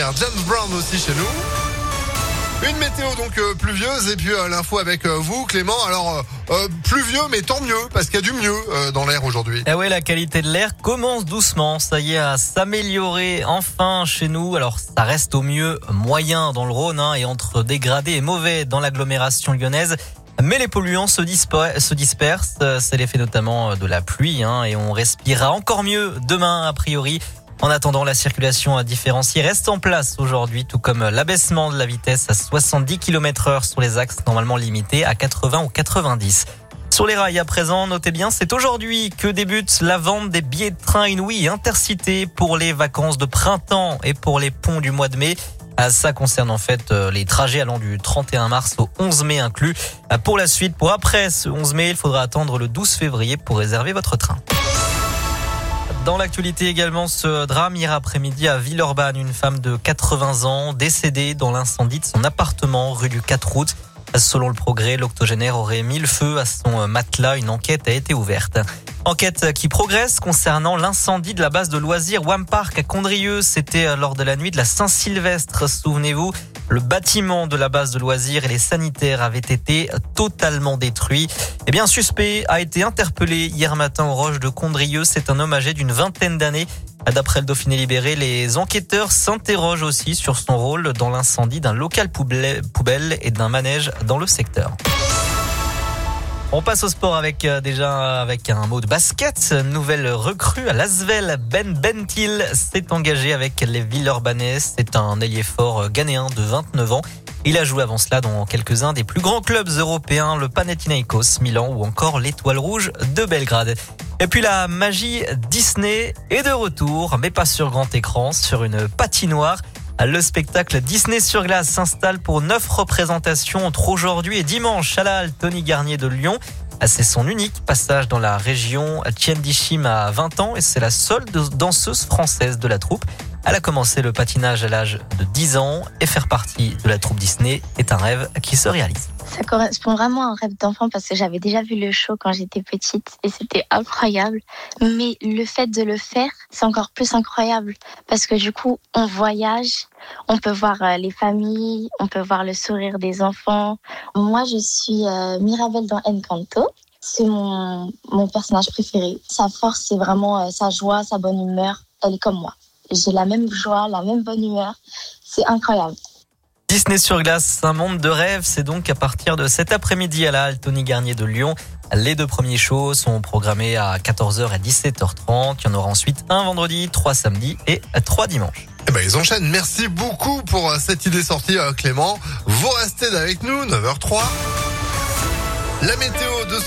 venir. James Brown aussi chez nous. Une météo donc pluvieuse et puis l'info avec vous Clément. Alors pluvieux mais tant mieux parce qu'il y a du mieux dans l'air aujourd'hui. Ah ouais, la qualité de l'air commence doucement, ça y est, à s'améliorer enfin chez nous. Alors ça reste au mieux moyen dans le Rhône et entre dégradé et mauvais dans l'agglomération lyonnaise. Mais les polluants se dispersent, c'est l'effet notamment de la pluie et on respirera encore mieux demain a priori. En attendant, la circulation différenciée reste en place aujourd'hui, tout comme l'abaissement de la vitesse à 70 km/h sur les axes normalement limités à 80 ou 90. Sur les rails à présent, notez bien, c'est aujourd'hui que débute la vente des billets de train Inouï Intercité pour les vacances de printemps et pour les ponts du mois de mai. Ça concerne en fait les trajets allant du 31 mars au 11 mai inclus. Pour la suite, pour après ce 11 mai, il faudra attendre le 12 février pour réserver votre train. Dans l'actualité également, ce drame hier après-midi à Villeurbanne, une femme de 80 ans décédée dans l'incendie de son appartement rue du 4 août. Selon le Progrès, l'octogénaire aurait mis le feu à son matelas. Une enquête a été ouverte. Enquête qui progresse concernant l'incendie de la base de loisirs Wampark à Condrieu. C'était lors de la nuit de la Saint-Sylvestre, souvenez-vous. Le bâtiment de la base de loisirs et les sanitaires avaient été totalement détruits. Eh bien, un suspect a été interpellé hier matin aux Roches de Condrieu. C'est un homme âgé d'une vingtaine d'années. D'après le Dauphiné libéré, les enquêteurs s'interrogent aussi sur son rôle dans l'incendie d'un local poubelle et d'un manège dans le secteur. On passe au sport avec un mot de basket. Nouvelle recrue à l'Asvel, Ben Bentil s'est engagé avec les Villeurbanais. C'est un ailier fort ghanéen de 29 ans. Il a joué avant cela dans quelques-uns des plus grands clubs européens, le Panathinaikos, Milan ou encore l'Étoile Rouge de Belgrade. Et puis la magie Disney est de retour, mais pas sur grand écran, sur une patinoire. Le spectacle Disney sur glace s'installe pour 9 représentations entre aujourd'hui et dimanche à la halle Tony Garnier de Lyon. C'est son unique passage dans la région. Tien Dishim a 20 ans et c'est la seule danseuse française de la troupe. Elle a commencé le patinage à l'âge de 10 ans et faire partie de la troupe Disney est un rêve qui se réalise. Ça correspond vraiment à un rêve d'enfant parce que j'avais déjà vu le show quand j'étais petite et c'était incroyable. Mais le fait de le faire, c'est encore plus incroyable parce que du coup, on voyage, on peut voir les familles, on peut voir le sourire des enfants. Moi, je suis Mirabel dans Encanto. C'est mon personnage préféré. Sa force, c'est vraiment sa joie, sa bonne humeur. Elle est comme moi. J'ai la même joie, la même bonne humeur. C'est incroyable. Disney sur glace, un monde de rêve, c'est donc à partir de cet après-midi à la halle Tony Garnier de Lyon. Les 2 premiers shows sont programmés à 14h et 17h30. Il y en aura ensuite un vendredi, 3 samedis et 3 dimanches. Eh ben ils enchaînent. Merci beaucoup pour cette idée sortie Clément. Vous restez avec nous, 9h03. La météo de